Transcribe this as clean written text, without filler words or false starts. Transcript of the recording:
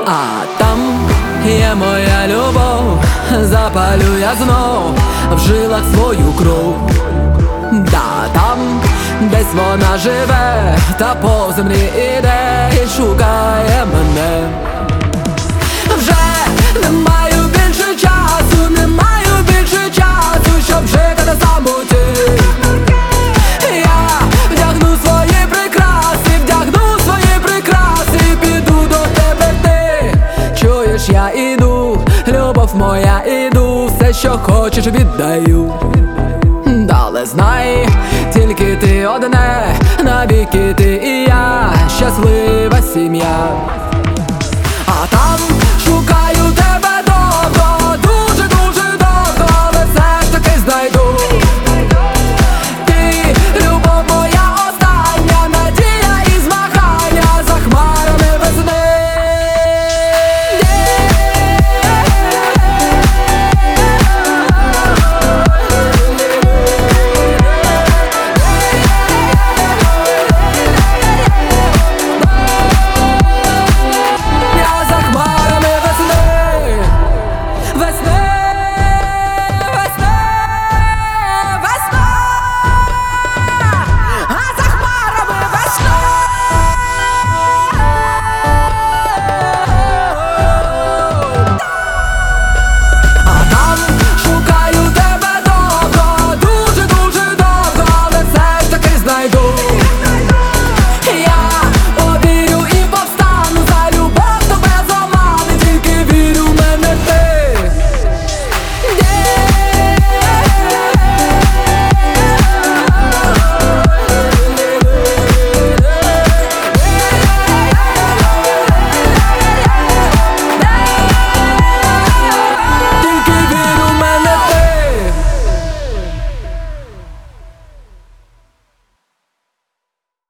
А там є моя любов, запалю я знов в жилах свою кров. Да, там десь вона живе, та по землі іде і шукає мене. Вже не маю більше часу, не маю більше часу, щоб жити на самоті. Я вдягну свої прикраси, піду до тебе ти. Чуєш, я іду, любов моя, іду, все, що хочеш, віддаю. Але знай, тільки ти одне, навіки ти і я, щаслива сім'я.